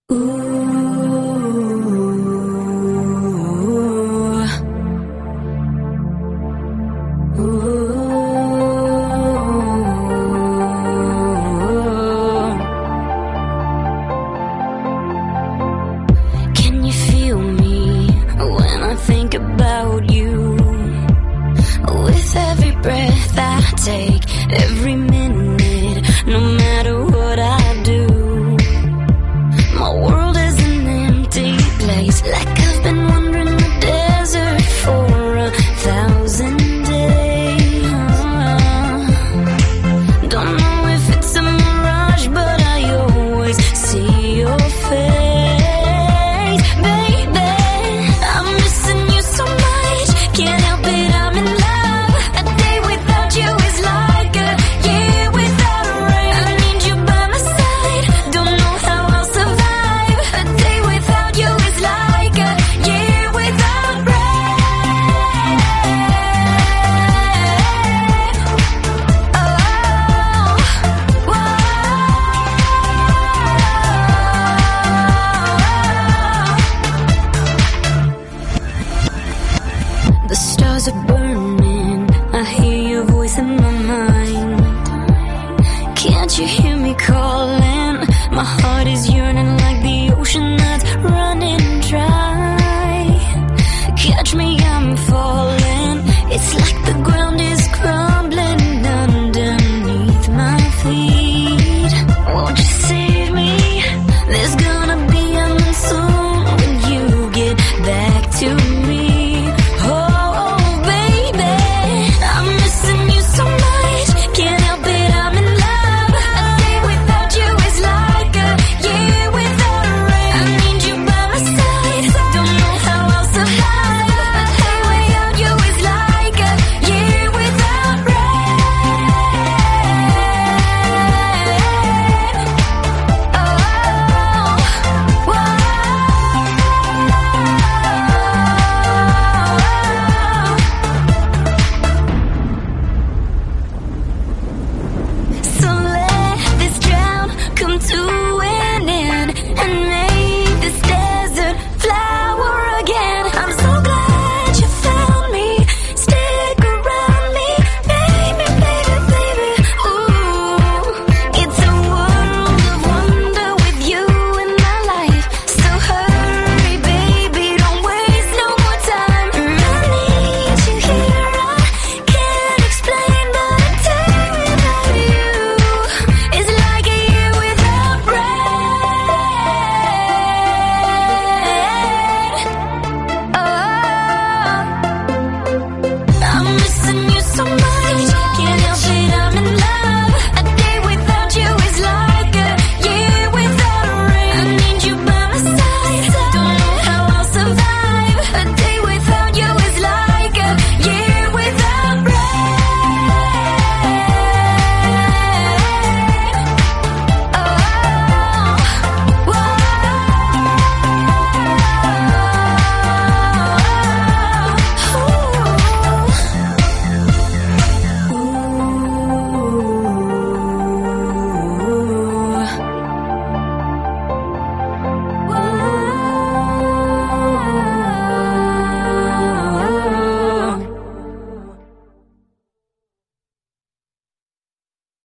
Can you feel me when I think about you? With every breath I take, every minute, no matter what I do, my world is an empty place, like I've been wandering the desert for 1,000 days. Don't know if it's a mirage, but I always see your face, baby. I'm missing you so much, can't help it, I'm in love. A day without you is like a year without rain. I need you by my side, don't know how I'll survive. A day without you is like a year without rain. Oh, whoa. The stars are burning, I hear your voice in my mind. Can't you hear me calling? My heart is yearning like the ocean that's